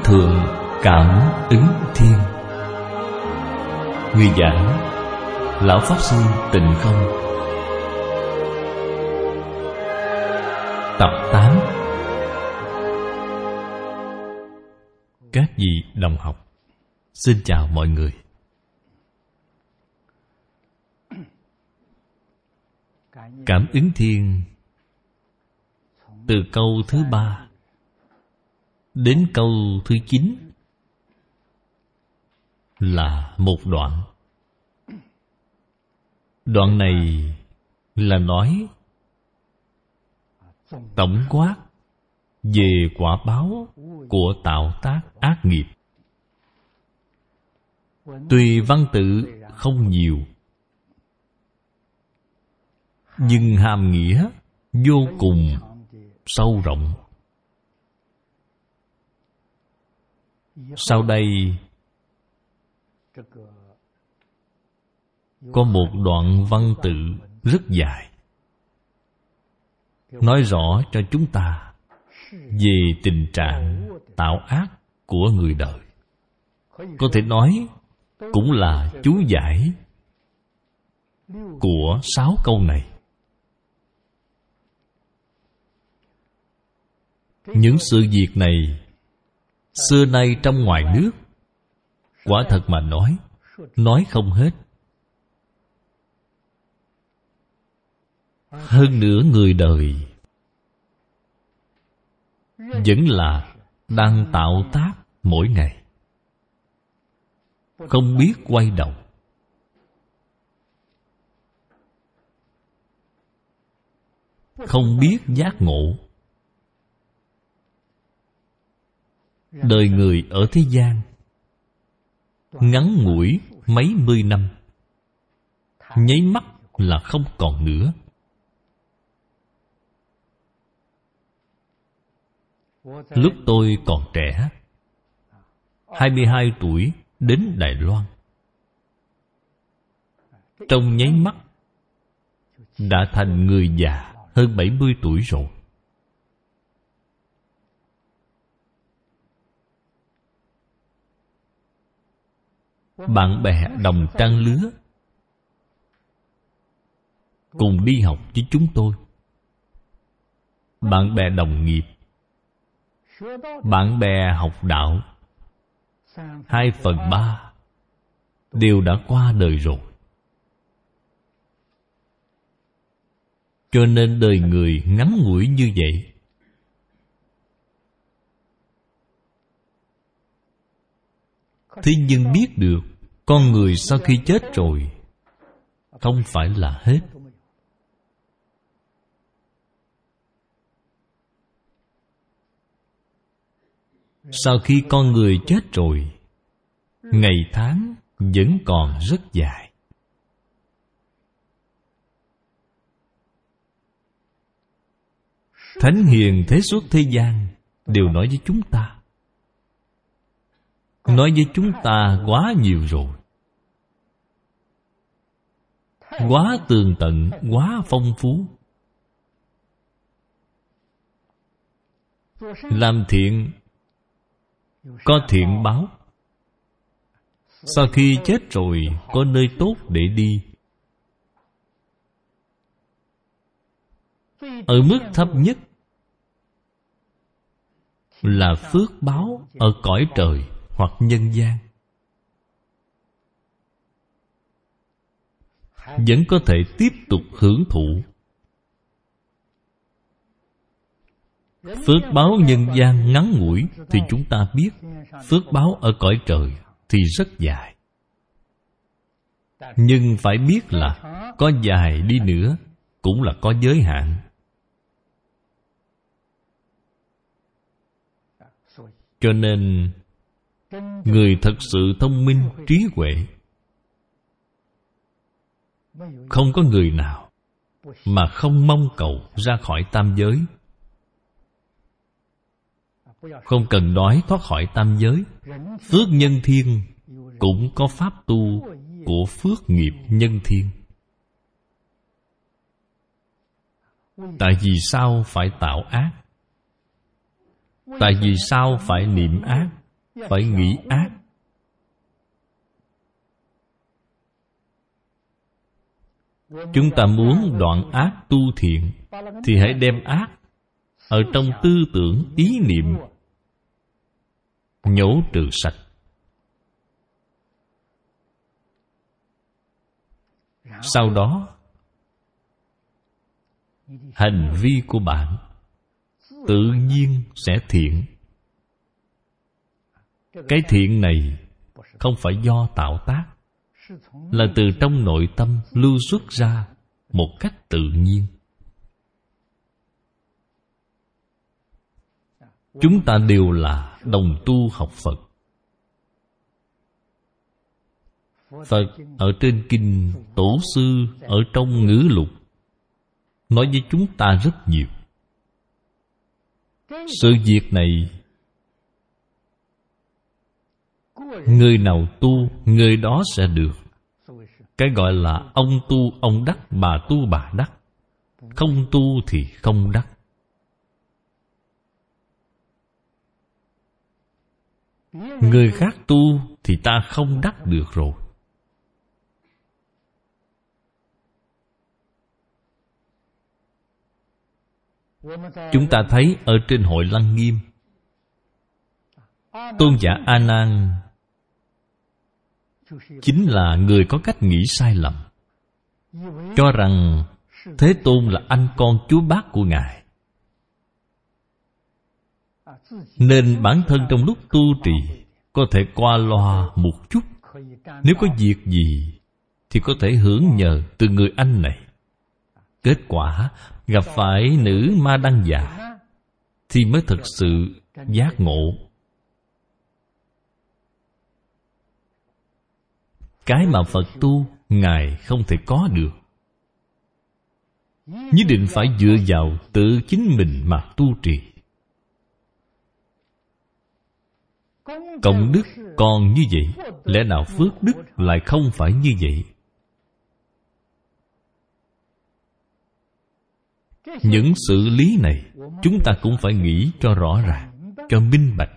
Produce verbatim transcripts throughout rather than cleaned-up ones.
Thượng Cảm Ứng Thiên. Người giảng Lão Pháp Sư Tịnh Không. Tập tám. Các vị đồng học, xin chào mọi người. Cảm ứng thiên từ câu thứ ba đến câu thứ chín là một đoạn. Đoạn này là nói tổng quát về quả báo của tạo tác ác nghiệp. Tuy văn tự không nhiều, nhưng hàm nghĩa vô cùng sâu rộng. Sau đây có một đoạn văn tự rất dài, nói rõ cho chúng ta về tình trạng tạo ác của người đời. Có thể nói cũng là chú giải của sáu câu này. Những sự việc này xưa nay trong ngoài nước, quả thật mà nói, nói không hết. Hơn nữa người đời vẫn là đang tạo tác mỗi ngày, không biết quay đầu. Không biết giác ngộ. Đời người ở thế gian ngắn ngủi mấy mươi năm, nháy mắt là không còn nữa. Lúc tôi còn trẻ, hai mươi hai tuổi đến Đài Loan, trong nháy mắt đã thành người già hơn bảy mươi tuổi rồi. Bạn bè đồng trang lứa cùng đi học với chúng tôi, bạn bè đồng nghiệp, bạn bè học đạo, hai phần ba đều đã qua đời rồi. Cho nên đời người ngắn ngủi như vậy. Thế nhưng biết được con người sau khi chết rồi không phải là hết. Sau khi con người chết rồi, ngày tháng vẫn còn rất dài. Thánh hiền thế xuất thế gian đều nói với chúng ta, nói với chúng ta quá nhiều rồi, quá tường tận, quá phong phú. Làm thiện có thiện báo, sau khi chết rồi có nơi tốt để đi. Ở mức thấp nhất là phước báo ở cõi trời hoặc nhân gian, vẫn có thể tiếp tục hưởng thụ. Phước báo nhân gian ngắn ngủi thì chúng ta biết, phước báo ở cõi trời thì rất dài. Nhưng phải biết là có dài đi nữa cũng là có giới hạn. Cho nên người thật sự thông minh, trí huệ, không có người nào mà không mong cầu ra khỏi tam giới. Không cần nói thoát khỏi tam giới, phước nhân thiên cũng có pháp tu của phước nghiệp nhân thiên. Tại vì sao phải tạo ác? Tại vì sao phải niệm ác? phải nghĩ ác. Chúng ta muốn đoạn ác tu thiện, thì hãy đem ác ở trong tư tưởng ý niệm nhổ trừ sạch. Sau đó hành vi của bạn tự nhiên sẽ thiện. Cái thiện này không phải do tạo tác, là từ trong nội tâm lưu xuất ra một cách tự nhiên. Chúng ta đều là đồng tu học Phật. Phật ở trên kinh, Tổ sư ở trong ngữ lục nói với chúng ta rất nhiều. Sự việc này, người nào tu, người đó sẽ được. Cái gọi là ông tu ông đắc, bà tu bà đắc. Không tu thì không đắc. Người khác tu thì ta không đắc được rồi. Chúng ta thấy ở trên hội Lăng Nghiêm, tôn giả A Nan chính là người có cách nghĩ sai lầm, cho rằng Thế Tôn là anh con chúa bác của Ngài, nên bản thân trong lúc tu trì có thể qua loa một chút. Nếu có việc gì thì có thể hưởng nhờ từ người anh này. Kết quả gặp phải nữ ma đăng già thì mới thực sự giác ngộ. Cái mà Phật tu, Ngài không thể có được. Nhất định phải dựa vào tự chính mình mà tu trì. Công đức còn như vậy, lẽ nào phước đức lại không phải như vậy? Những sự lý này chúng ta cũng phải nghĩ cho rõ ràng, cho minh bạch.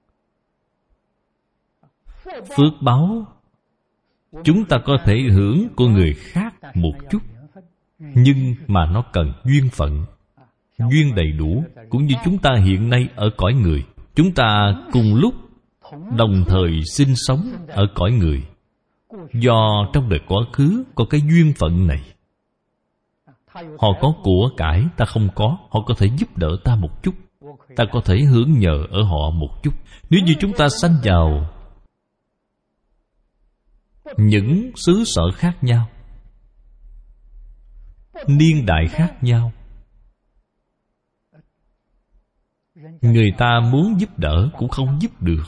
Phước báo chúng ta có thể hưởng của người khác một chút, nhưng mà nó cần duyên phận. Duyên đầy đủ. Cũng như chúng ta hiện nay ở cõi người, chúng ta cùng lúc đồng thời sinh sống ở cõi người. Do trong đời quá khứ có cái duyên phận này. Họ có của cải ta không có, họ có thể giúp đỡ ta một chút, ta có thể hưởng nhờ ở họ một chút. Nếu như chúng ta sanh vào những xứ sở khác nhau, niên đại khác nhau, người ta muốn giúp đỡ cũng không giúp được.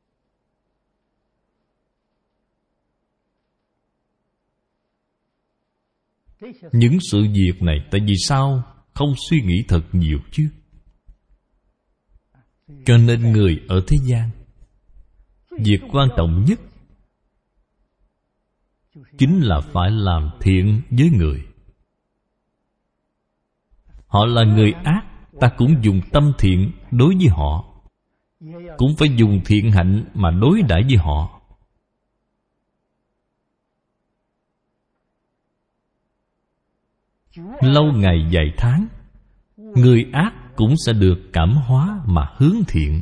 Những sự việc này tại vì sao không suy nghĩ thật nhiều chứ? Cho nên người ở thế gian, việc quan trọng nhất chính là phải làm thiện với người. Họ là người ác, ta cũng dùng tâm thiện đối với họ, cũng phải dùng thiện hạnh mà đối đãi với họ. Lâu ngày dài tháng, người ác cũng sẽ được cảm hóa mà hướng thiện.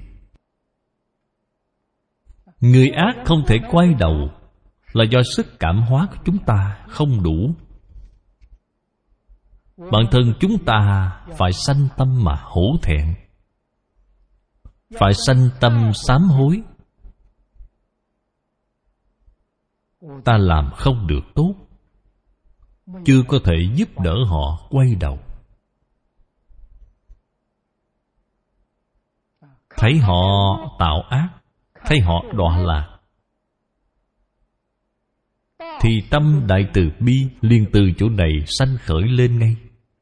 Người ác không thể quay đầu là do sức cảm hóa của chúng ta không đủ. Bản thân chúng ta phải sanh tâm mà hổ thẹn, phải sanh tâm sám hối. Ta làm không được tốt, chưa có thể giúp đỡ họ quay đầu. Thấy họ tạo ác, thấy họ đọa lạc, thì tâm đại từ bi liền từ chỗ này sanh khởi lên ngay.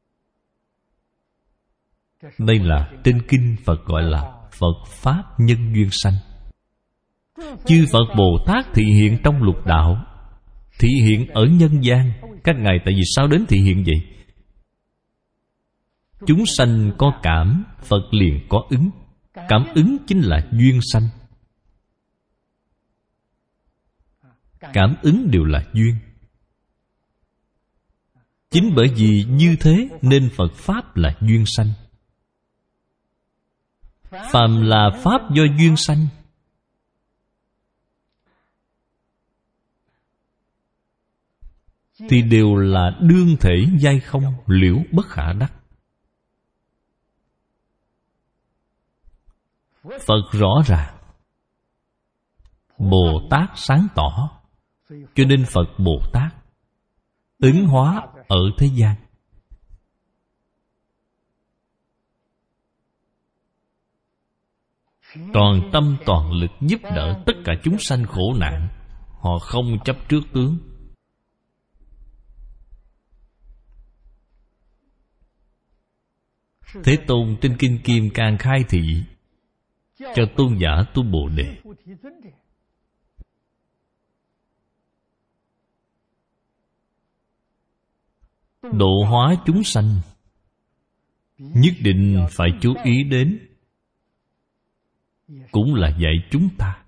Đây là trên kinh Phật gọi là Phật Pháp nhân duyên sanh. Chư Phật Bồ Tát thị hiện trong lục đạo, thị hiện ở nhân gian. Các ngài tại vì sao đến thị hiện vậy? Chúng sanh có cảm, Phật liền có ứng. Cảm ứng chính là duyên sanh. cảm ứng đều là duyên. Chính bởi vì như thế nên Phật Pháp là duyên sanh. Phàm là Pháp do duyên sanh, thì đều là đương thể giai không, liễu bất khả đắc. Phật rõ ràng, Bồ Tát sáng tỏ, cho nên Phật Bồ Tát ứng hóa ở thế gian. Toàn tâm toàn lực giúp đỡ tất cả chúng sanh khổ nạn. Họ không chấp trước tướng. Thế Tôn trên Kinh Kim Cang khai thị cho tôn giả tu Bồ Đề. Độ hóa chúng sanh nhất định phải chú ý đến, cũng là dạy chúng ta.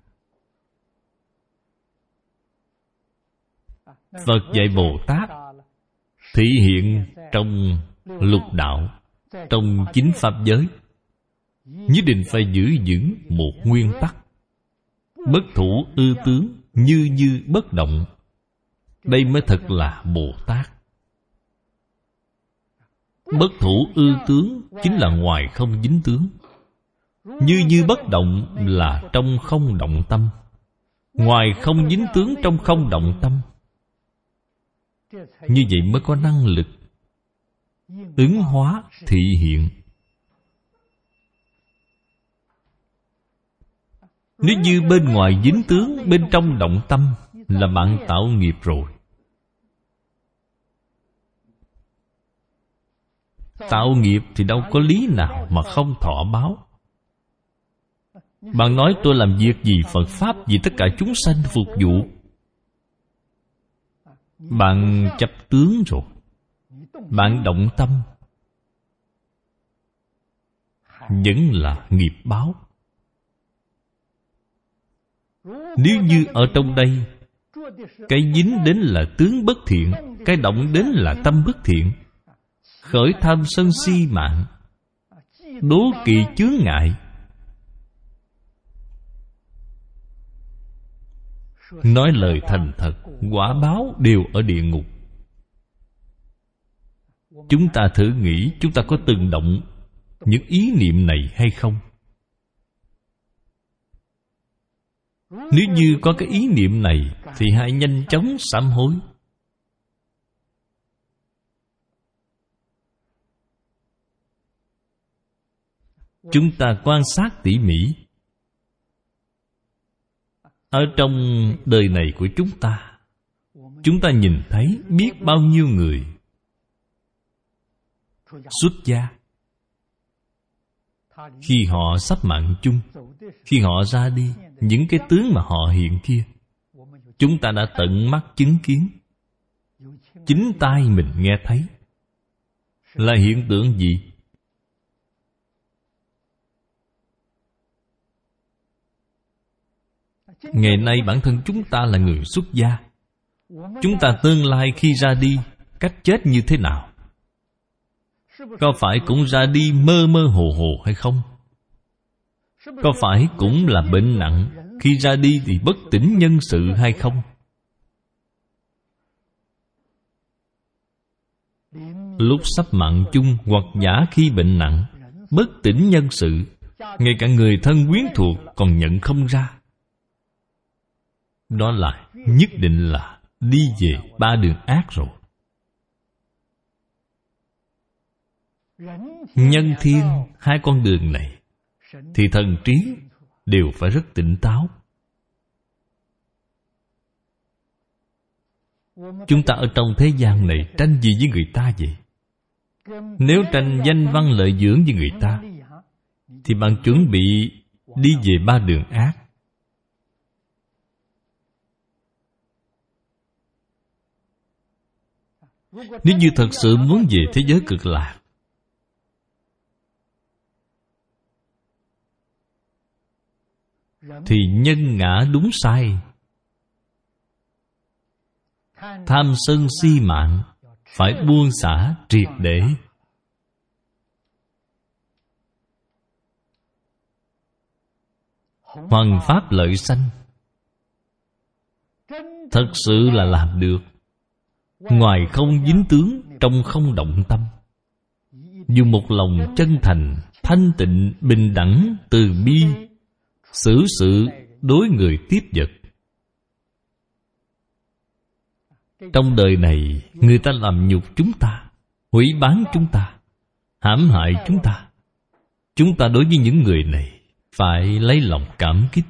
Phật dạy Bồ Tát thể hiện trong lục đạo, trong chính pháp giới, nhất định phải giữ vững một nguyên tắc: bất thủ ư tướng, như như bất động. Đây mới thật là Bồ Tát. Bất thủ ư tướng chính là ngoài không dính tướng. Như như bất động là trong không động tâm. Ngoài không dính tướng, trong không động tâm. Như vậy mới có năng lực ứng hóa thị hiện. Nếu như bên ngoài dính tướng, bên trong động tâm, là bạn tạo nghiệp rồi. Tạo nghiệp thì đâu có lý nào mà không thọ báo. Bạn nói tôi làm việc vì Phật Pháp, vì tất cả chúng sanh phục vụ. Bạn chấp tướng rồi, bạn động tâm, vẫn là nghiệp báo. Nếu như ở trong đây, cái dính đến là tướng bất thiện, cái động đến là tâm bất thiện, khởi tham sân si mạng, đố kỵ chướng ngại, nói lời thành thật, quả báo đều ở địa ngục. Chúng ta thử nghĩ, chúng ta có từng động những ý niệm này hay không? Nếu như có cái ý niệm này, thì hãy nhanh chóng sám hối. Chúng ta quan sát tỉ mỉ. Ở trong đời này của chúng ta, chúng ta nhìn thấy biết bao nhiêu người xuất gia. Khi họ sắp mạng chung, khi họ ra đi, những cái tướng mà họ hiện kia, chúng ta đã tận mắt chứng kiến, chính tai mình nghe thấy. Là hiện tượng gì? Ngày nay bản thân chúng ta là người xuất gia. Chúng ta tương lai khi ra đi, cách chết như thế nào? Có phải cũng ra đi mơ mơ hồ hồ hay không? Có phải cũng là bệnh nặng, khi ra đi thì bất tỉnh nhân sự hay không? Lúc sắp mạng chung hoặc giả khi bệnh nặng, bất tỉnh nhân sự, ngay cả người thân quyến thuộc còn nhận không ra. Đó là nhất định là đi về ba đường ác rồi. Nhân thiên hai con đường này thì thần trí đều phải rất tỉnh táo. Chúng ta ở trong thế gian này tranh gì với người ta vậy? Nếu tranh danh văn lợi dưỡng với người ta, thì bạn chuẩn bị đi về ba đường ác. Nếu như thật sự muốn về thế giới cực lạc, thì nhân ngã đúng sai Tham sân si mạng phải buông xả triệt để. Hoằng pháp lợi sanh, thật sự là làm được. Ngoài không dính tướng, trong không động tâm, dùng một lòng chân thành, thanh tịnh, bình đẳng, từ bi, xử sự đối người tiếp vật. Trong đời này, người ta làm nhục chúng ta, hủy bán chúng ta, hãm hại chúng ta. Chúng ta đối với những người này phải lấy lòng cảm kích,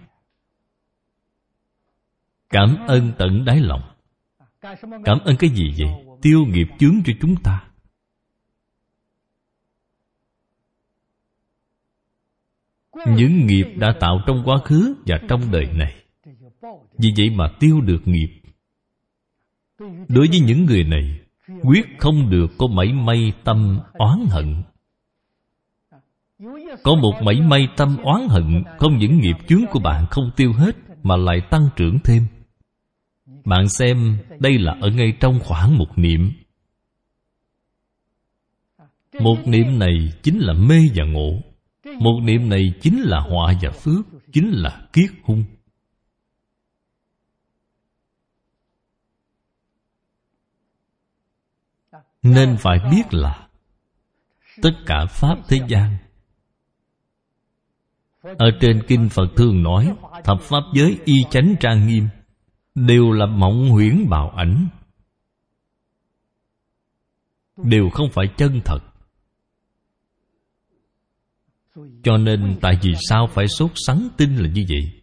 cảm ơn tận đáy lòng. Cảm ơn cái gì vậy? Tiêu nghiệp chướng cho chúng ta. Những nghiệp đã tạo trong quá khứ và trong đời này, vì vậy mà tiêu được nghiệp. Đối với những người này, quyết không được có mảy may tâm oán hận. Có một mảy may tâm oán hận, không những nghiệp chướng của bạn không tiêu hết, mà lại tăng trưởng thêm. Bạn xem, đây là ở ngay trong khoảng một niệm. Một niệm này chính là mê và ngộ. Một niệm này chính là họa và phước, chính là kiết hung. Nên phải biết là tất cả pháp thế gian, ở trên kinh Phật thường nói thập pháp giới y chánh trang nghiêm, đều là mộng huyễn bào ảnh, đều không phải chân thật. Cho nên tại vì sao phải sốt sắng tin là như vậy?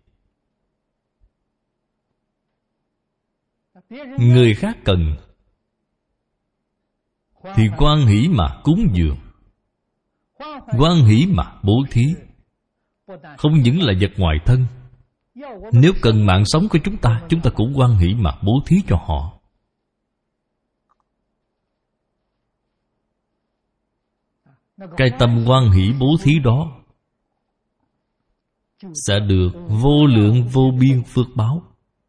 Người khác cần thì hoan hỷ mà cúng dường, hoan hỷ mà bố thí. Không những là vật ngoài thân, nếu cần mạng sống của chúng ta, chúng ta cũng hoan hỷ mà bố thí cho họ. Cái tâm hoan hỷ bố thí đó sẽ được vô lượng vô biên phước báo.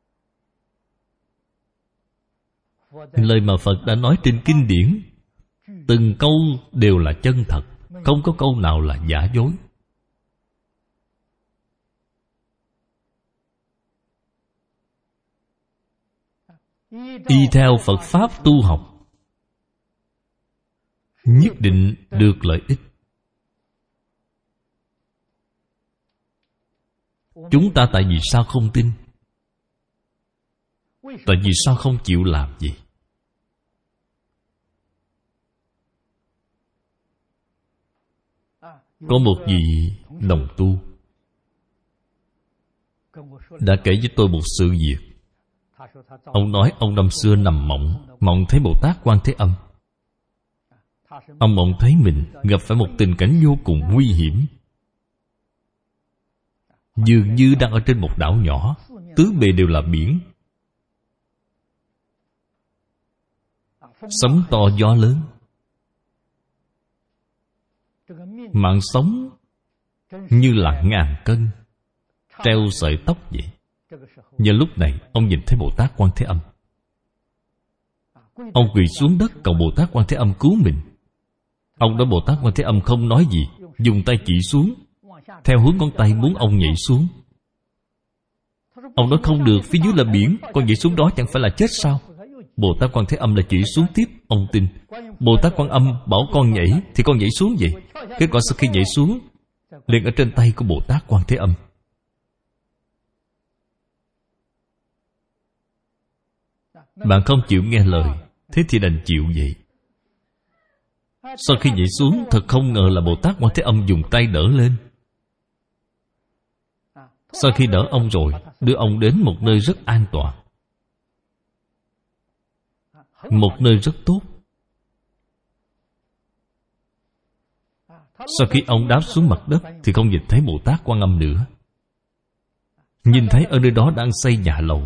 Lời mà Phật đã nói trên kinh điển, từng câu đều là chân thật, không có câu nào là giả dối. Y theo Phật Pháp tu học, nhất định được lợi ích. Chúng ta tại vì sao không tin? Tại vì sao không chịu làm gì? Có một vị đồng tu đã kể với tôi một sự việc. Ông nói ông năm xưa nằm mộng, mộng thấy Bồ Tát Quan Thế Âm. Ông mộng thấy mình gặp phải một tình cảnh vô cùng nguy hiểm, dường như đang ở trên một đảo nhỏ, tứ bề đều là biển, sóng to gió lớn. Mạng sống như là ngàn cân treo sợi tóc vậy. Giờ lúc này ông nhìn thấy Bồ Tát Quan Thế Âm. Ông quỳ xuống đất cầu Bồ Tát Quan Thế Âm cứu mình. Ông đó Bồ Tát Quan Thế Âm không nói gì, dùng tay chỉ xuống, theo hướng ngón tay muốn ông nhảy xuống. Ông nói không được, phía dưới là biển, con nhảy xuống đó chẳng phải là chết sao? Bồ Tát Quan Thế Âm là chỉ xuống tiếp. Ông tin Bồ Tát Quan Âm bảo con nhảy thì con nhảy xuống vậy. Kết quả sau khi nhảy xuống, liền ở trên tay của Bồ Tát Quan Thế Âm. Bạn không chịu nghe lời, thế thì đành chịu vậy. Sau khi nhảy xuống, thật không ngờ là Bồ Tát Quan Thế Âm dùng tay đỡ lên. Sau khi đỡ ông rồi, đưa ông đến một nơi rất an toàn, một nơi rất tốt. Sau khi ông đáp xuống mặt đất thì không nhìn thấy Bồ Tát Quan Âm nữa. Nhìn thấy ở nơi đó đang xây nhà lầu.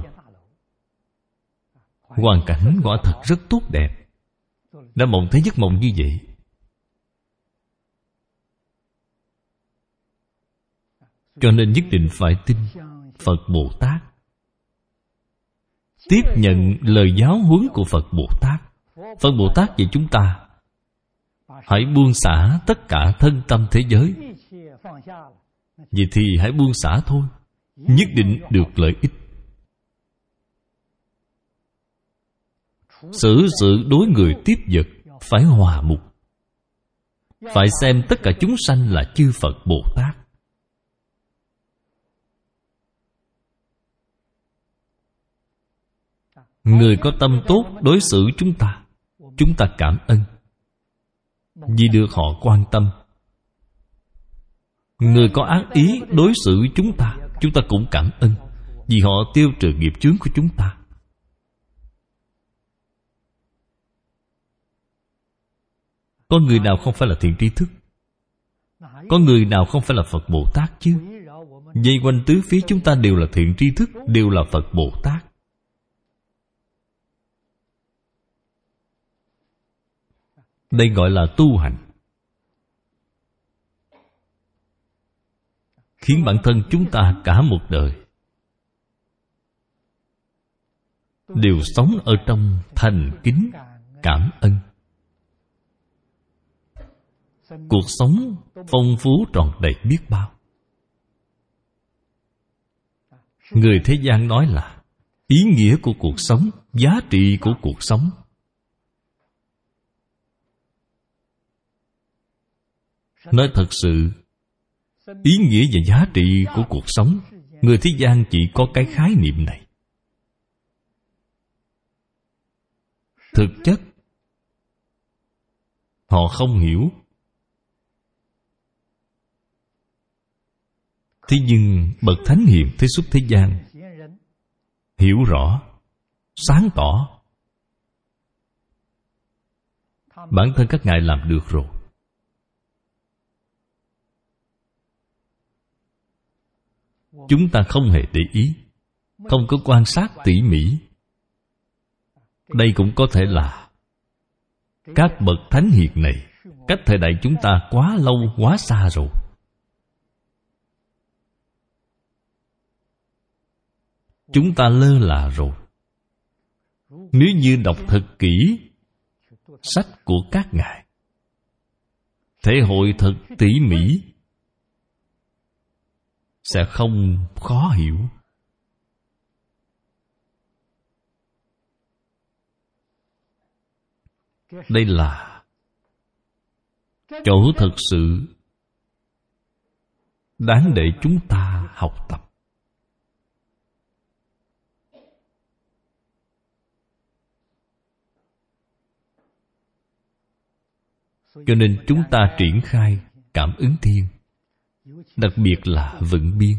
Hoàn cảnh quả thật rất tốt đẹp. Đã mộng thấy giấc mộng như vậy. Cho nên nhất định phải tin Phật Bồ Tát, tiếp nhận lời giáo huấn của Phật Bồ Tát. Phật Bồ Tát dạy chúng ta hãy buông xả tất cả thân tâm thế giới. Vậy thì hãy buông xả thôi, nhất định được lợi ích. Xử sự đối người tiếp vật phải hòa mục, phải xem tất cả chúng sanh là chư Phật Bồ Tát. Người có tâm tốt đối xử chúng ta, chúng ta cảm ơn vì được họ quan tâm. Người có ác ý đối xử chúng ta, chúng ta cũng cảm ơn vì họ tiêu trừ nghiệp chướng của chúng ta. Có người nào không phải là thiện tri thức? Có người nào không phải là Phật Bồ Tát chứ? Vây quanh tứ phía chúng ta đều là thiện tri thức, đều là Phật Bồ Tát. Đây gọi là tu hành, khiến bản thân chúng ta cả một đời đều sống ở trong thành kính cảm ơn. Cuộc sống phong phú tròn đầy biết bao. Người thế gian nói là ý nghĩa của cuộc sống, giá trị của cuộc sống. Nói thật sự, ý nghĩa và giá trị của cuộc sống, người thế gian chỉ có cái khái niệm này. Thực chất họ không hiểu. Thế nhưng bậc thánh hiền thế xuất thế gian hiểu rõ, sáng tỏ. Bản thân các ngài làm được rồi. Chúng ta không hề để ý, không có quan sát tỉ mỉ. Đây cũng có thể là các bậc thánh hiền này cách thời đại chúng ta quá lâu quá xa rồi. Chúng ta lơ là rồi. Nếu như đọc thật kỹ sách của các ngài, thể hội thật tỉ mỉ, sẽ không khó hiểu. Đây là chỗ thực sự đáng để chúng ta học tập. Cho nên chúng ta triển khai cảm ứng thiên, đặc biệt là Vựng Biên.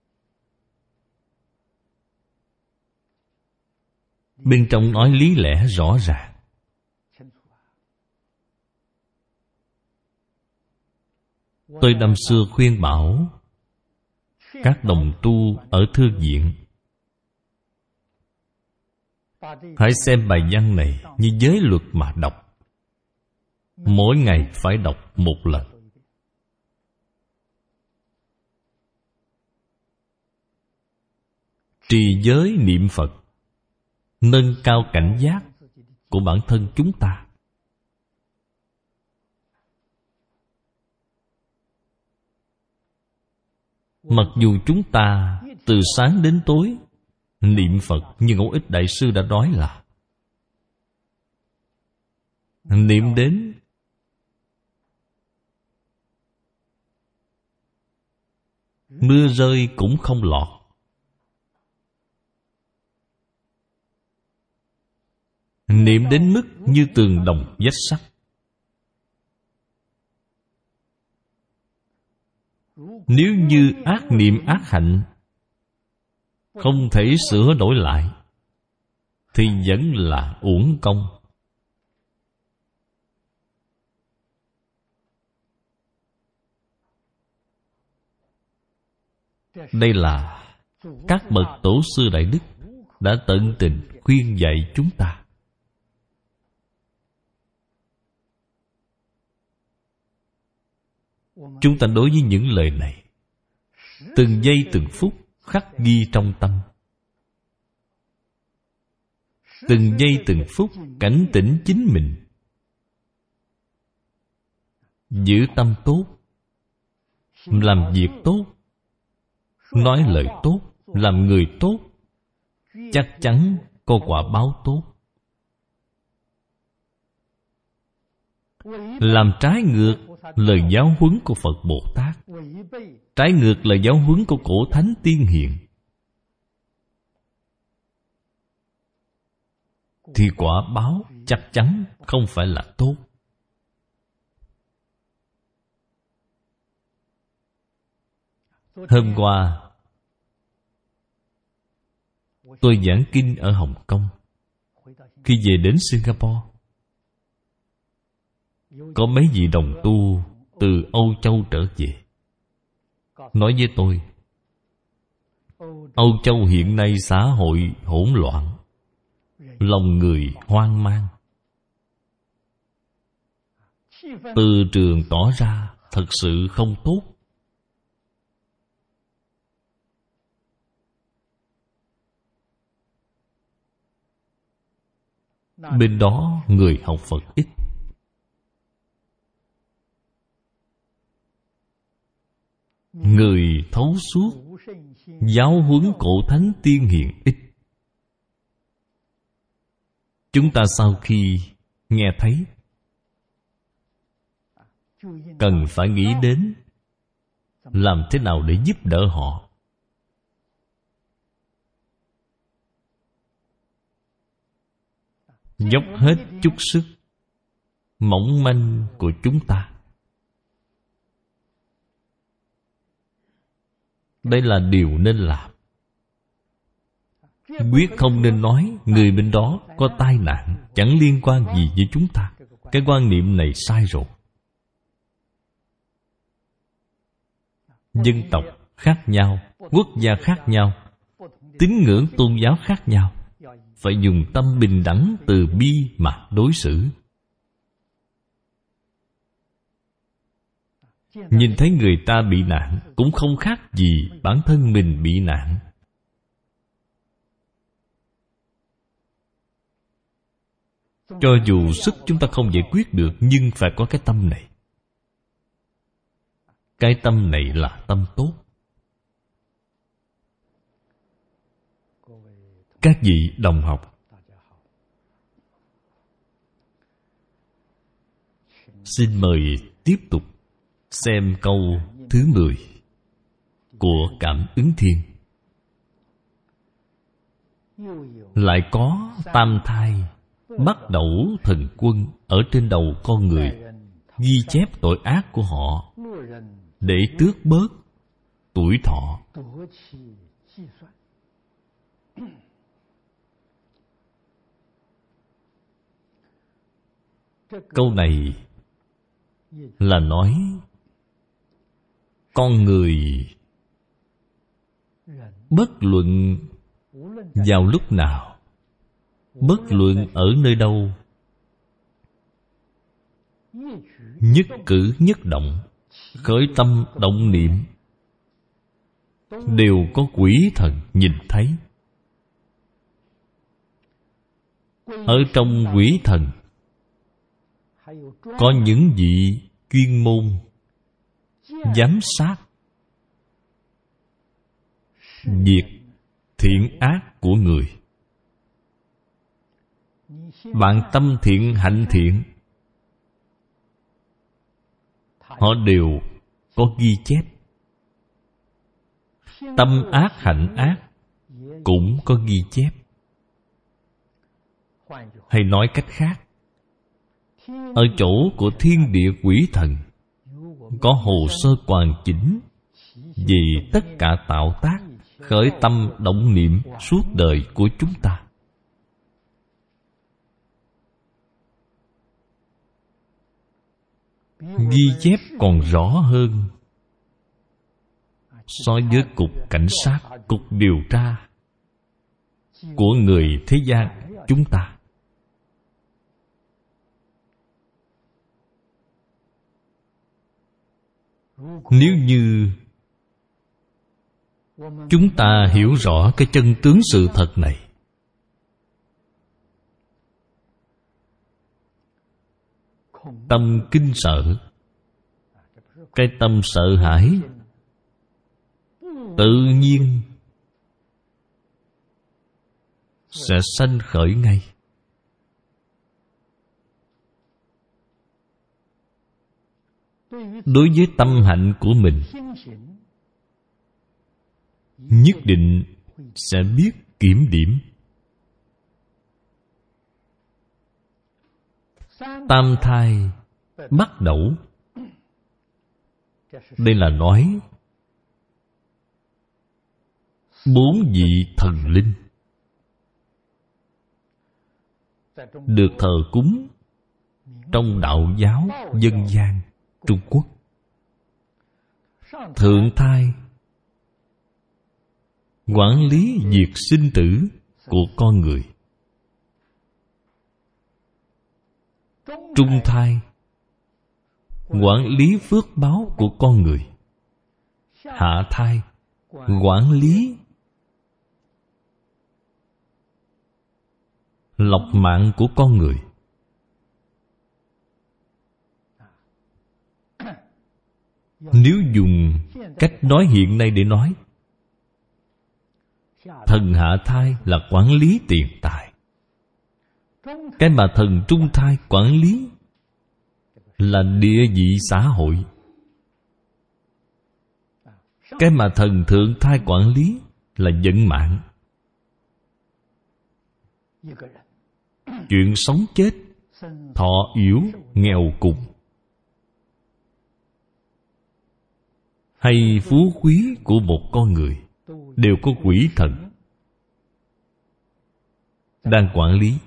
Bên trong nói lý lẽ rõ ràng. Tôi năm xưa khuyên bảo các đồng tu ở thư viện hãy xem bài văn này như giới luật mà đọc. Mỗi ngày phải đọc một lần. Trì giới niệm Phật, nâng cao cảnh giác của bản thân chúng ta. Mặc dù chúng ta từ sáng đến tối niệm Phật, như Ngẫu Ích Đại Sư đã nói là niệm đến mưa rơi cũng không lọt. Niệm đến mức như tường đồng vách sắt. Nếu như ác niệm ác hạnh không thể sửa đổi lại, thì vẫn là uổng công. Đây là các bậc tổ sư đại đức đã tận tình khuyên dạy chúng ta. Chúng ta đối với những lời này, từng giây từng phút khắc ghi trong tâm. từng giây từng phút cảnh tỉnh chính mình, giữ tâm tốt, làm việc tốt, nói lời tốt, làm người tốt, chắc chắn có quả báo tốt. Làm trái ngược lời giáo huấn của Phật Bồ Tát, trái ngược lời giáo huấn của cổ thánh tiên hiền, thì quả báo chắc chắn không phải là tốt. Hôm qua tôi giảng kinh ở Hồng Kông. Khi về đến Singapore, có mấy vị đồng tu từ Âu Châu trở về, nói với tôi, Âu Châu hiện nay xã hội hỗn loạn, lòng người hoang mang, từ trường tỏ ra thật sự không tốt. Bên đó người học Phật ít, người thấu suốt giáo huấn cổ thánh tiên hiền ít. Chúng ta sau khi nghe thấy, cần phải nghĩ đến làm thế nào để giúp đỡ họ. Dốc hết chút sức mỏng manh của chúng ta. Đây là điều nên làm. Quyết không nên nói người bên đó có tai nạn, chẳng liên quan gì với chúng ta. Cái quan niệm này sai rồi. Dân tộc khác nhau, quốc gia khác nhau, tín ngưỡng tôn giáo khác nhau, phải dùng tâm bình đẳng từ bi mà đối xử. Nhìn thấy người ta bị nạn cũng không khác gì bản thân mình bị nạn. Cho dù sức chúng ta không giải quyết được, nhưng phải có cái tâm này. Cái tâm này là tâm tốt. Các vị đồng học, xin mời tiếp tục xem câu thứ mười của Cảm Ứng Thiên. Lại có tam thai bắt đẩu thần quân ở trên đầu con người, ghi chép tội ác của họ để tước bớt tuổi thọ. Câu này là nói con người bất luận vào lúc nào, bất luận ở nơi đâu, nhất cử nhất động, khởi tâm động niệm, đều có quỷ thần nhìn thấy. Ở trong quỷ thần có những vị chuyên môn giám sát việc thiện ác của người. Bạn tâm thiện hạnh thiện, họ đều có ghi chép. Tâm ác hạnh ác cũng có ghi chép. Hay nói cách khác, ở chỗ của thiên địa quỷ thần có hồ sơ hoàn chỉnh về tất cả tạo tác, khởi tâm động niệm suốt đời của chúng ta. Ghi chép còn rõ hơn so với cục cảnh sát, cục điều tra của người thế gian chúng ta. Nếu như chúng ta hiểu rõ cái chân tướng sự thật này, tâm kinh sợ. Cái tâm sợ hãi tự nhiên sẽ sanh khởi ngay. Đối với tâm hạnh của mình, nhất định sẽ biết kiểm điểm. Tam thai bắt đầu. Đây là nói bốn vị thần linh được thờ cúng trong đạo giáo dân gian Trung Quốc. Thượng thai quản lý việc sinh tử của con người. Trung thai quản lý phước báo của con người. Hạ thai quản lý lọc mạng của con người. Nếu dùng cách nói hiện nay để nói, thần hạ thai là quản lý tiền tài. Cái mà thần trung thai quản lý là địa vị xã hội. Cái mà thần thượng thai quản lý là vận mạng. Chuyện sống chết, thọ yếu, nghèo cùng, hay phú quý của một con người đều có quỷ thần đang quản lý.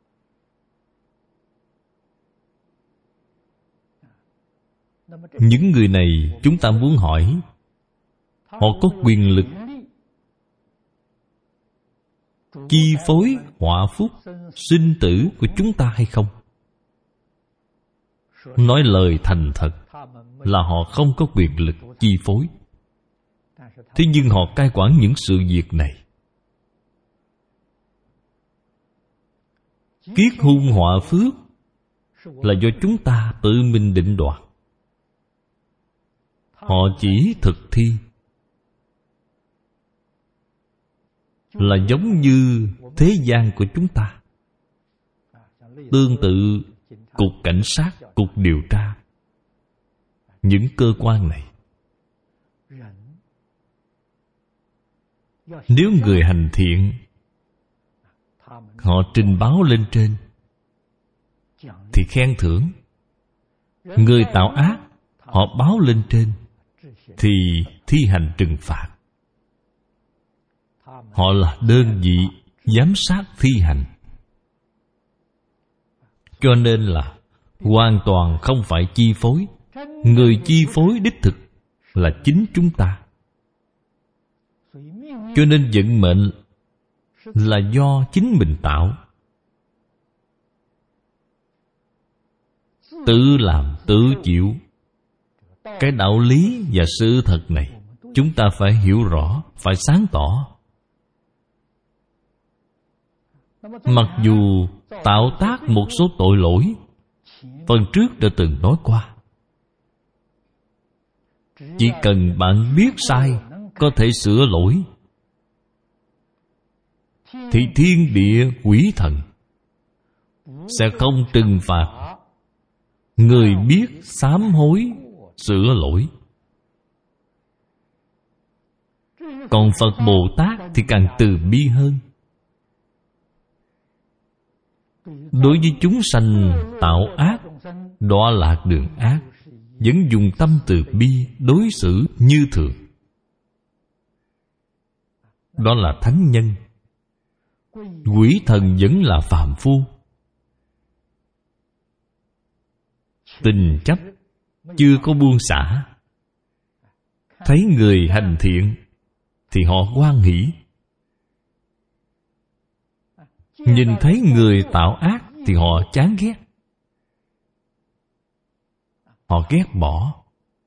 Những người này chúng ta muốn hỏi, họ có quyền lực chi phối họa phúc, sinh tử của chúng ta hay không? Nói lời thành thật là họ không có quyền lực chi phối. Thế nhưng họ cai quản những sự việc này. Kiết hung họa phước là do chúng ta tự mình định đoạt. Họ chỉ thực thi, là giống như thế gian của chúng ta. Tương tự cục cảnh sát, cục điều tra, những cơ quan này, nếu người hành thiện, họ trình báo lên trên thì khen thưởng. Người tạo ác, họ báo lên trên thì thi hành trừng phạt. Họ là đơn vị giám sát thi hành. Cho nên là hoàn toàn không phải chi phối. Người chi phối đích thực là chính chúng ta. Cho nên vận mệnh là do chính mình tạo. Tự làm tự chịu. Cái đạo lý và sự thật này chúng ta phải hiểu rõ, phải sáng tỏ. Mặc dù tạo tác một số tội lỗi, phần trước đã từng nói qua, chỉ cần bạn biết sai, có thể sửa lỗi, thì thiên địa quỷ thần sẽ không trừng phạt người biết sám hối sửa lỗi. Còn Phật Bồ Tát thì càng từ bi hơn. Đối với chúng sanh tạo ác, đọa lạc đường ác, vẫn dùng tâm từ bi đối xử như thường. Đó là thánh nhân. Quỷ thần vẫn là phàm phu. Tình chấp chưa có buông xả. Thấy người hành thiện thì họ hoan hỷ. Nhìn thấy người tạo ác thì họ chán ghét. Họ ghét bỏ.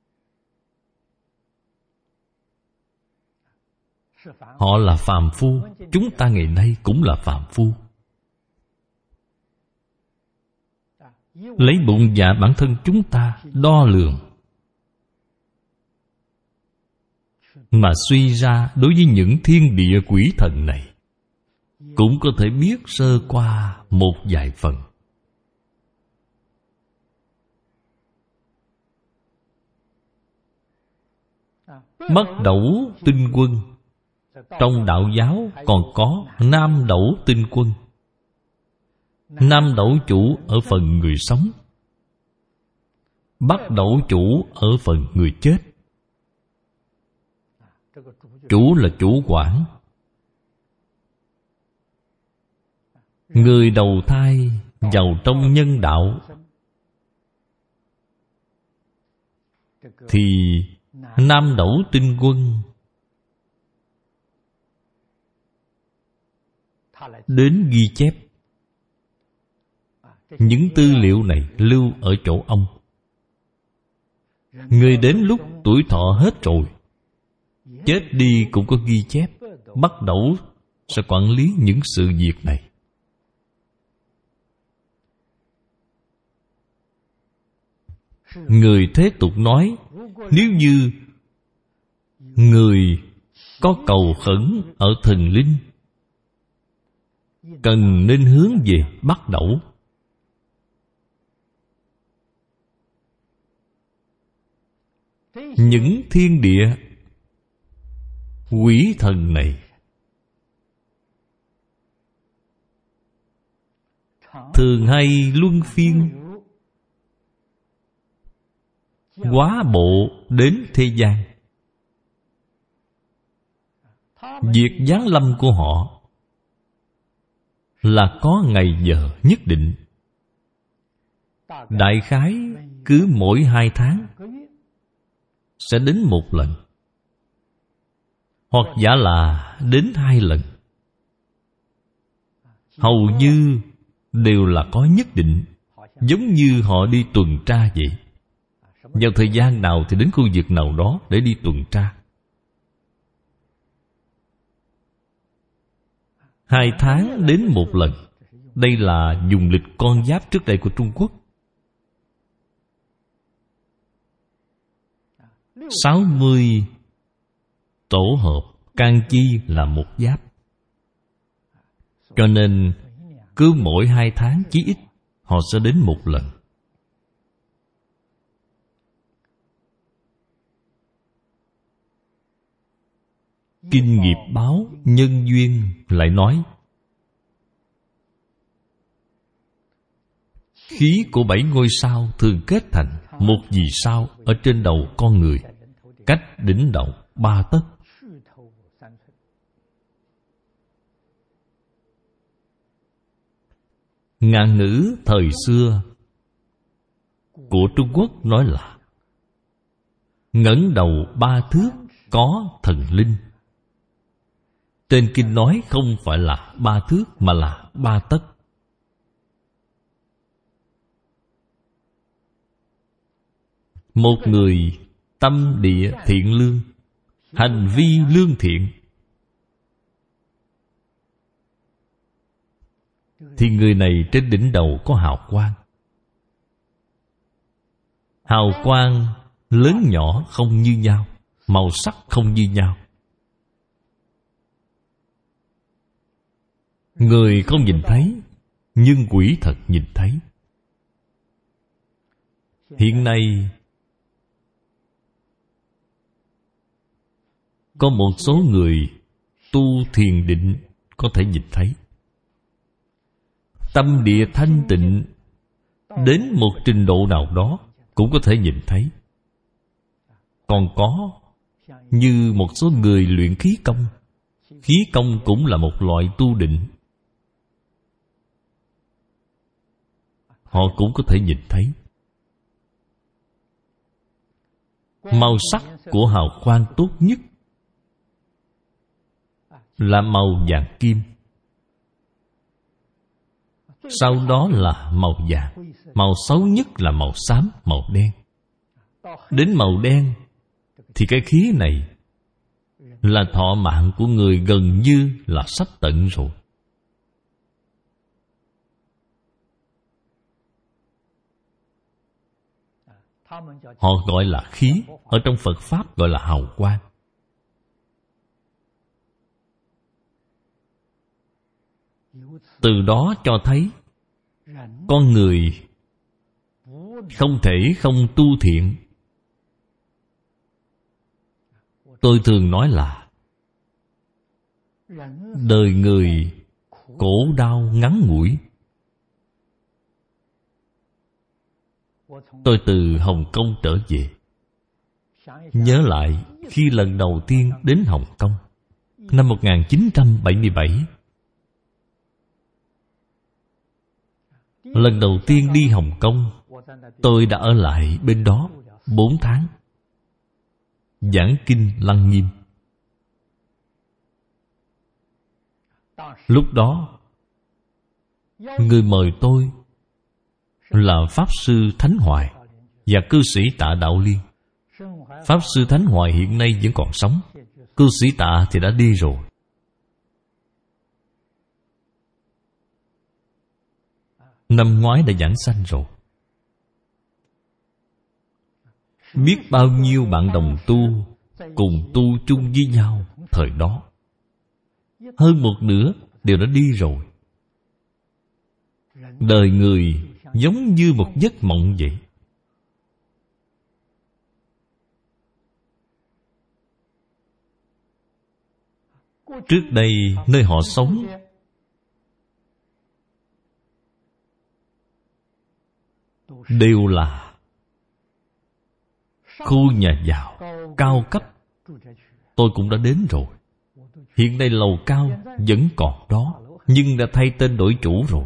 Họ là phàm phu. Chúng ta ngày nay cũng là phàm phu. lấy bụng dạ bản thân chúng ta đo lường, mà suy ra đối với những thiên địa quỷ thần này cũng có thể biết sơ qua một vài phần. Bắc Đẩu Tinh Quân, trong đạo giáo còn có Nam Đẩu Tinh Quân. Nam Đẩu chủ ở phần người sống, Bắc Đẩu chủ ở phần người chết. Chủ là chủ quản, người đầu thai vào trong nhân đạo thì Nam Đẩu Tinh Quân đến ghi chép. Những tư liệu này lưu ở chỗ ông. Người đến lúc tuổi thọ hết rồi, chết đi cũng có ghi chép. Bắt đầu sẽ quản lý những sự việc này. Người thế tục nói, nếu như người có cầu khẩn ở thần linh, cần nên hướng về Bắc Đẩu. Những thiên địa quỷ thần này thường hay luân phiên hóa bộ đến thế gian. Việc giáng lâm của họ là có ngày giờ nhất định. Đại khái cứ mỗi hai tháng sẽ đến một lần, hoặc giả là đến hai lần. Hầu như đều là có nhất định, giống như họ đi tuần tra vậy. Vào thời gian nào thì đến khu vực nào đó để đi tuần tra. Hai tháng đến một lần. Đây là dùng lịch con giáp trước đây của Trung Quốc. Sáu mươi tổ hợp can chi là một giáp. Cho nên cứ mỗi hai tháng chí ít họ sẽ đến một lần. Kinh nghiệp báo nhân duyên lại nói, khí của bảy ngôi sao thường kết thành một vì sao ở trên đầu con người, cách đỉnh đầu ba tấc. Ngạn ngữ thời xưa của Trung Quốc nói là ngẩng đầu ba thước có thần linh. Trên kinh nói không phải là ba thước mà là ba tấc. Một người tâm địa thiện lương, hành vi lương thiện, thì người này trên đỉnh đầu có hào quang. Hào quang lớn nhỏ không như nhau, màu sắc không như nhau. Người không nhìn thấy, nhưng quỷ thật nhìn thấy. Hiện nay có một số người tu thiền định có thể nhìn thấy. Tâm địa thanh tịnh đến một trình độ nào đó cũng có thể nhìn thấy. Còn có như một số người luyện khí công. Khí công cũng là một loại tu định. Họ cũng có thể nhìn thấy. Màu sắc của hào quang tốt nhất là màu vàng kim. Sau đó là màu vàng. Màu xấu nhất là màu xám, màu đen. Đến màu đen thì cái khí này là thọ mạng của người gần như là sắp tận rồi. Họ gọi là khí, ở trong Phật Pháp gọi là hào quang. Từ đó cho thấy con người không thể không tu thiện. Tôi thường nói là đời người khổ đau ngắn ngủi. Tôi từ Hồng Kông trở về, nhớ lại khi lần đầu tiên đến Hồng Kông năm một nghìn chín trăm bảy mươi bảy. Lần đầu tiên đi Hồng Kông, tôi đã ở lại bên đó bốn tháng, giảng kinh Lăng Nghiêm. Lúc đó, người mời tôi là Pháp Sư Thánh Hoài và cư sĩ Tạ Đạo Liên. Pháp Sư Thánh Hoài hiện nay vẫn còn sống, cư sĩ Tạ thì đã đi rồi. Năm ngoái đã giảng sanh rồi. Biết bao nhiêu bạn đồng tu cùng tu chung với nhau thời đó, hơn một nửa đều đã đi rồi. Đời người giống như một giấc mộng vậy. Trước đây nơi họ sống đều là khu nhà giàu, cao cấp. Tôi cũng đã đến rồi. Hiện nay lầu cao vẫn còn đó, nhưng đã thay tên đổi chủ rồi,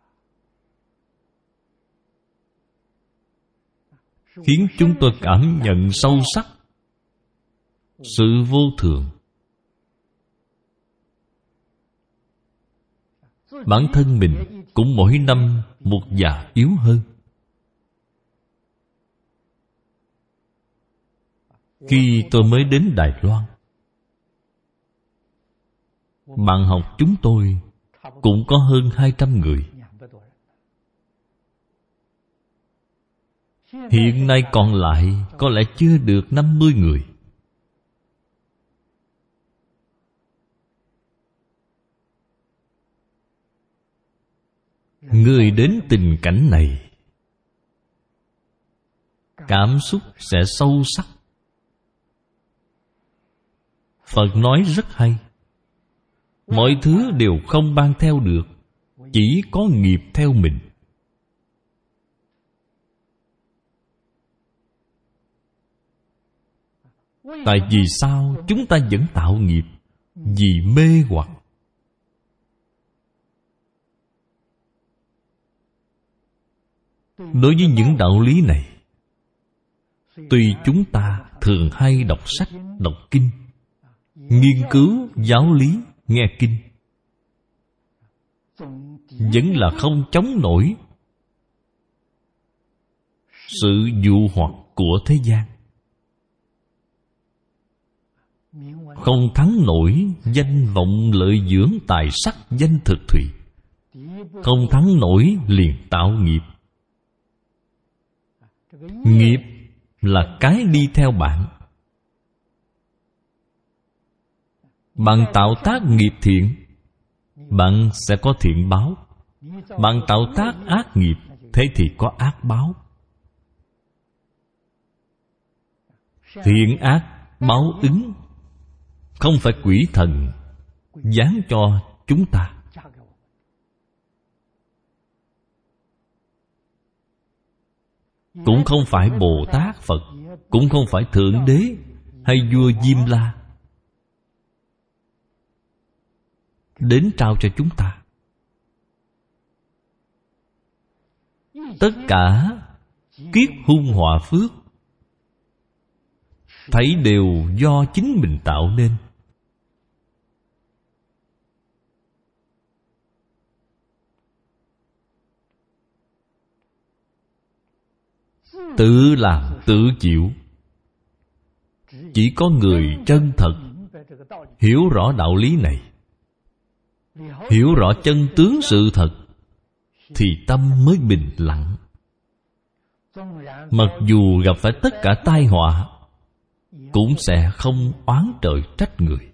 khiến chúng tôi cảm nhận sâu sắc sự vô thường. Bản thân mình cũng mỗi năm một già yếu hơn. Khi tôi mới đến Đài Loan, bạn học chúng tôi cũng có hơn hai trăm người. Hiện nay còn lại có lẽ chưa được năm mươi người. Người đến tình cảnh này, cảm xúc sẽ sâu sắc. Phật nói rất hay, mọi thứ đều không ban theo được, chỉ có nghiệp theo mình. Tại vì sao chúng ta vẫn tạo nghiệp? Vì mê hoặc. Đối với những đạo lý này, tuy chúng ta thường hay đọc sách, đọc kinh, nghiên cứu giáo lý, nghe kinh, vẫn là không chống nổi sự dụ hoặc của thế gian, không thắng nổi danh vọng lợi dưỡng tài sắc danh thực thùy, không thắng nổi liền tạo nghiệp. Nghiệp là cái đi theo bạn. Bạn tạo tác nghiệp thiện, bạn sẽ có thiện báo. Bạn tạo tác ác nghiệp, thế thì có ác báo. Thiện ác báo ứng, không phải quỷ thần giáng cho chúng ta. Cũng không phải Bồ Tát Phật, cũng không phải Thượng Đế hay vua Diêm La đến trao cho chúng ta. Tất cả kiết hung họa phước thấy đều do chính mình tạo nên. Tự làm tự chịu. Chỉ có người chân thật hiểu rõ đạo lý này, hiểu rõ chân tướng sự thật, thì tâm mới bình lặng. Mặc dù gặp phải tất cả tai họa, cũng sẽ không oán trời trách người.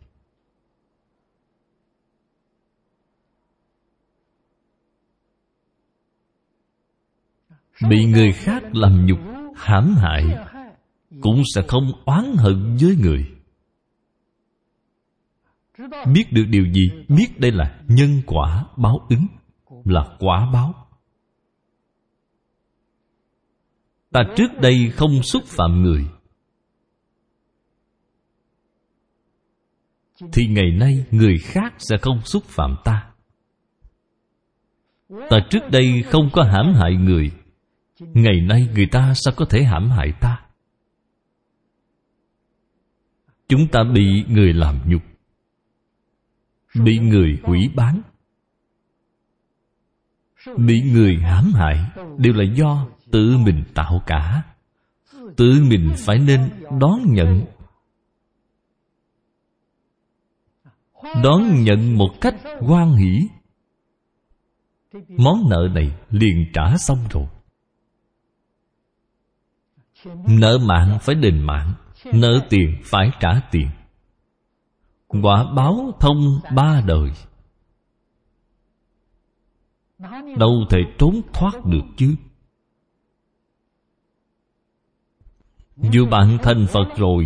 Bị người khác làm nhục, hãm hại, cũng sẽ không oán hận với người. Biết được điều gì? Biết đây là nhân quả báo ứng, là quả báo. Ta trước đây không xúc phạm người, thì ngày nay người khác sẽ không xúc phạm ta. Ta trước đây không có hãm hại người, ngày nay người ta sao có thể hãm hại ta? Chúng ta bị người làm nhục, bị người hủy bán, bị người hãm hại, đều là do tự mình tạo cả. Tự mình phải nên đón nhận. Đón nhận một cách hoan hỷ. Món nợ này liền trả xong rồi. Nợ mạng phải đền mạng, nợ tiền phải trả tiền. Quả báo thông ba đời, đâu thể trốn thoát được chứ. Dù bạn thành Phật rồi,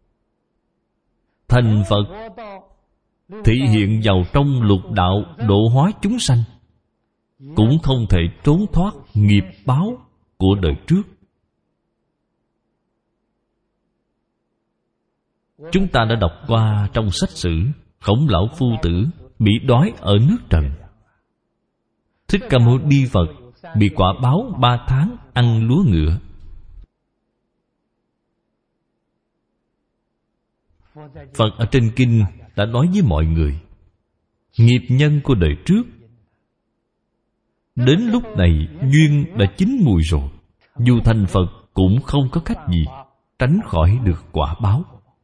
thành Phật thể hiện vào trong lục đạo độ hóa chúng sanh, cũng không thể trốn thoát nghiệp báo của đời trước. Chúng ta đã đọc qua trong sách sử, Khổng Lão Phu Tử bị đói ở nước Trần. Thích Ca Mâu Ni Phật bị quả báo ba tháng ăn lúa ngựa. Phật ở trên kinh đã nói với mọi người, nghiệp nhân của đời trước, đến lúc này duyên đã chín mùi rồi, dù thành Phật cũng không có cách gì tránh khỏi được quả báo.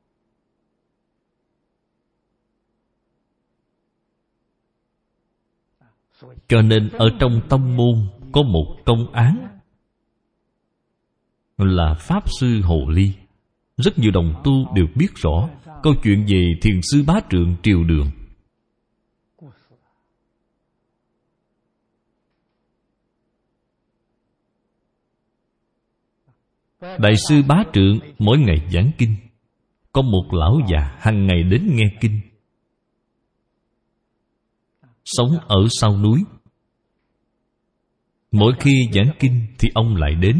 Cho nên ở trong tông môn có một công án là Pháp Sư Hồ Ly. Rất nhiều đồng tu đều biết rõ câu chuyện về Thiền sư Bá Trượng Triều Đường. Đại sư Bá Trượng mỗi ngày giảng kinh. Có một lão già hàng ngày đến nghe kinh, sống ở sau núi. Mỗi khi giảng kinh thì ông lại đến.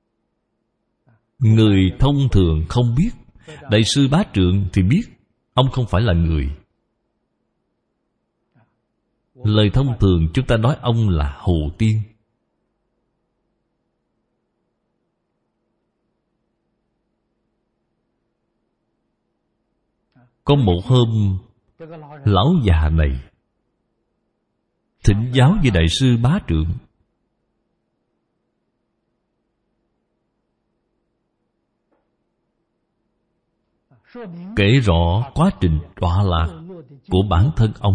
Người thông thường không biết, Đại sư Bá Trượng thì biết ông không phải là người. Lời thông thường chúng ta nói ông là Hồ Tiên. Có một hôm, lão già này thỉnh giáo với Đại sư Bá Trượng. Kể rõ quá trình đọa lạc của bản thân ông.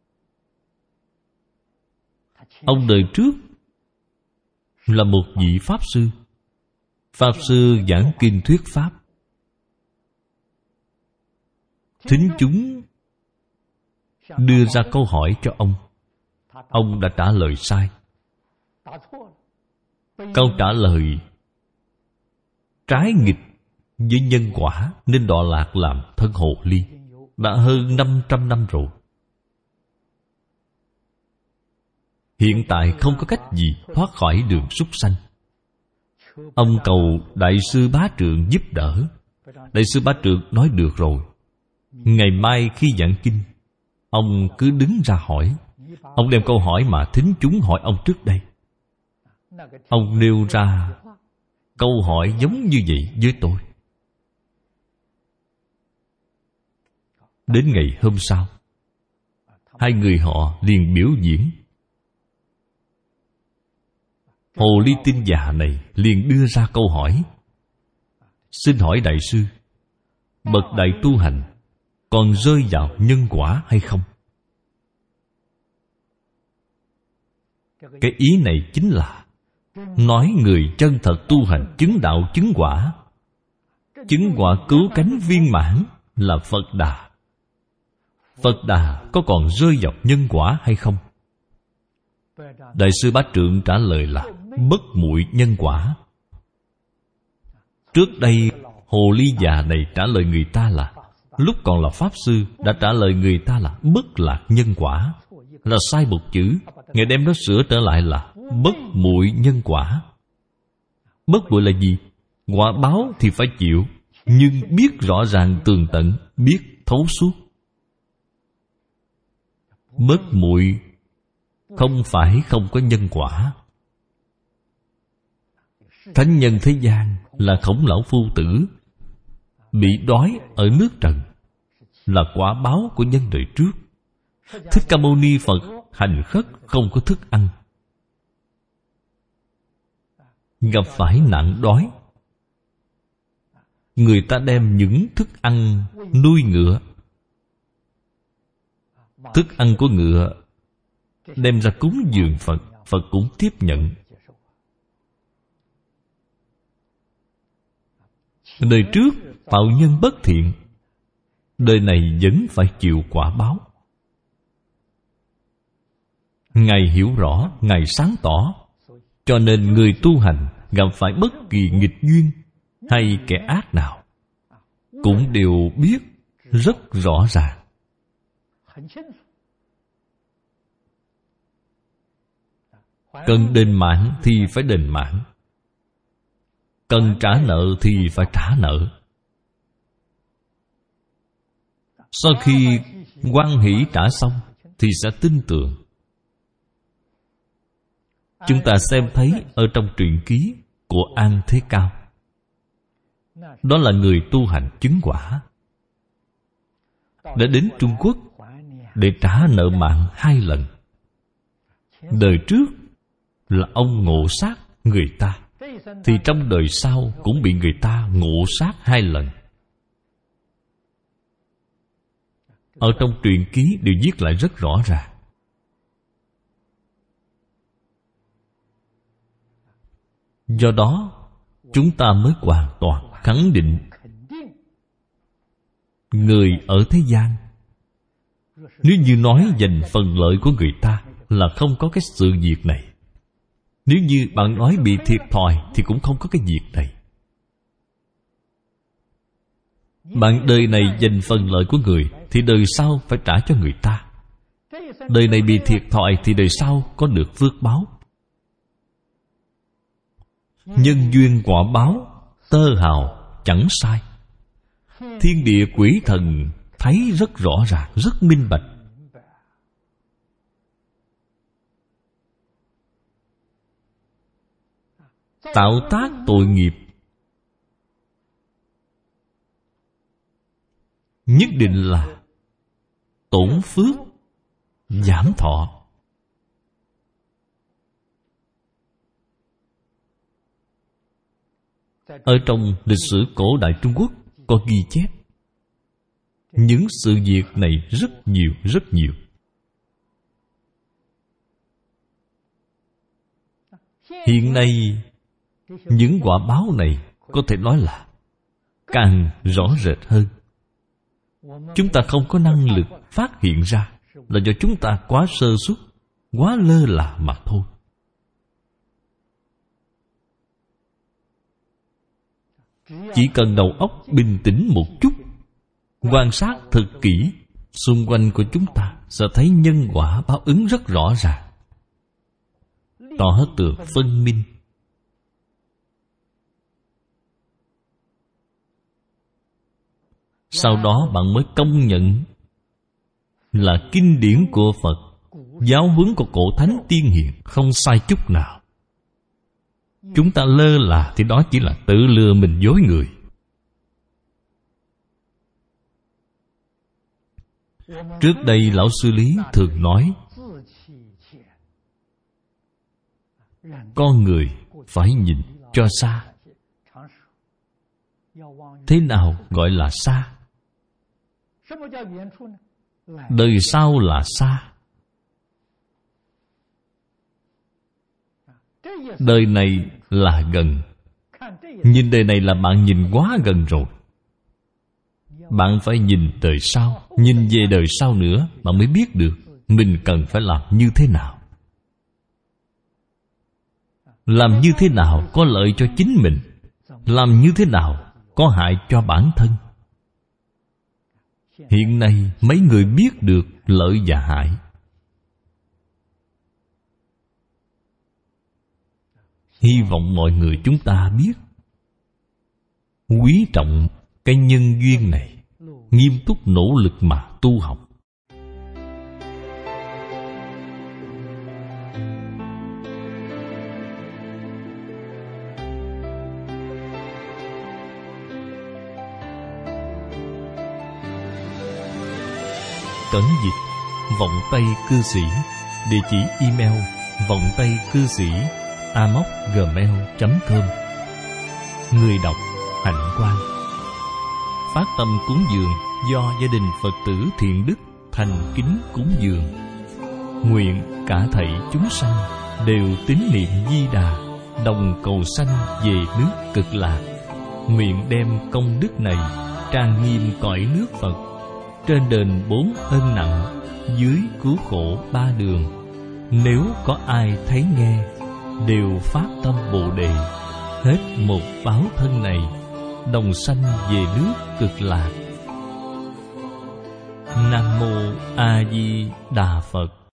Ông đời trước là một vị Pháp Sư. Pháp Sư giảng kinh thuyết Pháp. Thính chúng đưa ra câu hỏi cho ông, ông đã trả lời sai. Câu trả lời trái nghịch với nhân quả, nên đọa lạc làm thân hồ ly. Đã hơn năm trăm năm rồi. Hiện tại không có cách gì thoát khỏi đường súc sanh. Ông cầu Đại sư Bá Trượng giúp đỡ. Đại sư Bá Trượng nói được rồi, ngày mai khi giảng kinh, ông cứ đứng ra hỏi. Ông đem câu hỏi mà thính chúng hỏi ông trước đây. Ông nêu ra câu hỏi giống như vậy với tôi. Đến ngày hôm sau, hai người họ liền biểu diễn. Hồ ly tinh già này liền đưa ra câu hỏi: xin hỏi đại sư, bậc đại tu hành còn rơi vào nhân quả hay không? Cái ý này chính là nói người chân thật tu hành chứng đạo chứng quả. Chứng quả cứu cánh viên mãn là Phật Đà. Phật Đà có còn rơi vào nhân quả hay không? Đại sư Bá Trượng trả lời là bất muội nhân quả. Trước đây hồ ly già này trả lời người ta là, lúc còn là Pháp Sư đã trả lời người ta là bất lạc nhân quả, là sai một chữ. Ngài đem nó sửa trở lại là bất muội nhân quả. Bất muội là gì? Quả báo thì phải chịu, nhưng biết rõ ràng tường tận, biết thấu suốt. Bất muội không phải không có nhân quả. Thánh nhân thế gian là Khổng Lão Phu Tử bị đói ở nước Trần, là quả báo của nhân đời trước. Thích Ca Mâu Ni Phật hành khất không có thức ăn, gặp phải nạn đói, người ta đem những thức ăn nuôi ngựa. Thức ăn của ngựa đem ra cúng dường Phật, Phật cũng tiếp nhận. Đời trước tạo nhân bất thiện, đời này vẫn phải chịu quả báo. Ngài hiểu rõ, Ngài sáng tỏ, cho nên người tu hành gặp phải bất kỳ nghịch duyên hay kẻ ác nào cũng đều biết rất rõ ràng. Cần đền mạng thì phải đền mạng, cần trả nợ thì phải trả nợ. Sau khi hoan hỷ trả xong thì sẽ tin tưởng. Chúng ta xem thấy ở trong truyện ký của An Thế Cao, đó là người tu hành chứng quả, đã đến Trung Quốc để trả nợ mạng hai lần. Đời trước là ông ngộ sát người ta, thì trong đời sau cũng bị người ta ngộ sát hai lần. Ở trong truyện ký đều viết lại rất rõ ràng. Do đó chúng ta mới hoàn toàn khẳng định, người ở thế gian nếu như nói giành phần lợi của người ta là không có cái sự việc này. Nếu như bạn nói bị thiệt thòi thì cũng không có cái việc này. Bạn đời này giành phần lợi của người thì đời sau phải trả cho người ta. Đời này bị thiệt thòi thì đời sau có được phước báo. Nhân duyên quả báo tơ hào chẳng sai. Thiên địa quỷ thần thấy rất rõ ràng, rất minh bạch. Tạo tác tội nghiệp nhất định là tổn phước, giảm thọ. Ở trong lịch sử cổ đại Trung Quốc có ghi chép những sự việc này rất nhiều, rất nhiều. Hiện nay những quả báo này có thể nói là càng rõ rệt hơn. Chúng ta không có năng lực phát hiện ra, là do chúng ta quá sơ suất, quá lơ là mà thôi. Chỉ cần đầu óc bình tĩnh một chút, quan sát thật kỹ, xung quanh của chúng ta sẽ thấy nhân quả báo ứng rất rõ ràng, tỏ tường phân minh. Sau đó bạn mới công nhận là kinh điển của Phật, giáo huấn của cổ thánh tiên hiền không sai chút nào. Chúng ta lơ là thì đó chỉ là tự lừa mình dối người. Trước đây Lão Sư Lý thường nói, con người phải nhìn cho xa. Thế nào gọi là xa? Đời sau là xa. Đời này là gần. Nhìn đời này là bạn nhìn quá gần rồi. Bạn phải nhìn đời sau, nhìn về đời sau nữa, bạn mới biết được mình cần phải làm như thế nào. Làm như thế nào có lợi cho chính mình, làm như thế nào có hại cho bản thân. Hiện nay mấy người biết được lợi và hại. Hy vọng mọi người chúng ta biết, quý trọng cái nhân duyên này, nghiêm túc nỗ lực mà tu học. Cẩn dịch vọng tây cư sĩ. Địa chỉ email vọng tây cư sĩ a m o c gmail chấm com. Người đọc Hạnh Quang. Phát tâm cúng dường do gia đình Phật tử Thiện Đức thành kính cúng dường. Nguyện cả thảy chúng sanh đều tín niệm Di Đà, đồng cầu sanh về nước Cực Lạc. Nguyện đem công đức này trang nghiêm cõi nước Phật, trên đền bốn ân nặng, dưới cứu khổ ba đường. Nếu có ai thấy nghe, đều phát tâm Bồ Đề, hết một báo thân này, đồng sanh về nước Cực Lạc. Nam Mô A Di Đà Phật.